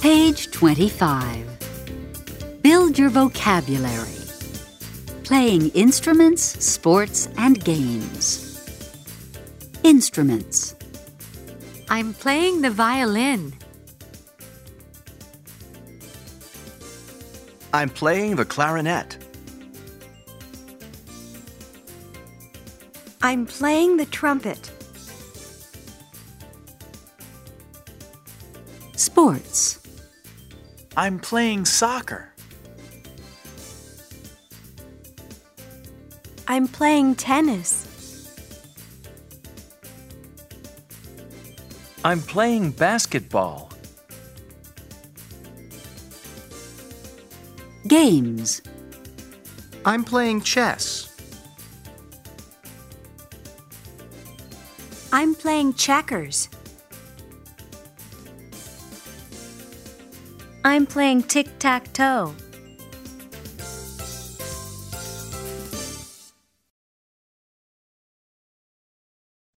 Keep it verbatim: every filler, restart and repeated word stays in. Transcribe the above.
Page twenty-five. Build your vocabulary. Playing instruments, sports, and games. Instruments. I'm playing the violin. I'm playing the clarinet. I'm playing the trumpet. Sports. I'm playing soccer. I'm playing tennis. I'm playing basketball. Games. I'm playing chess. I'm playing checkers. I'm playing tic-tac-toe.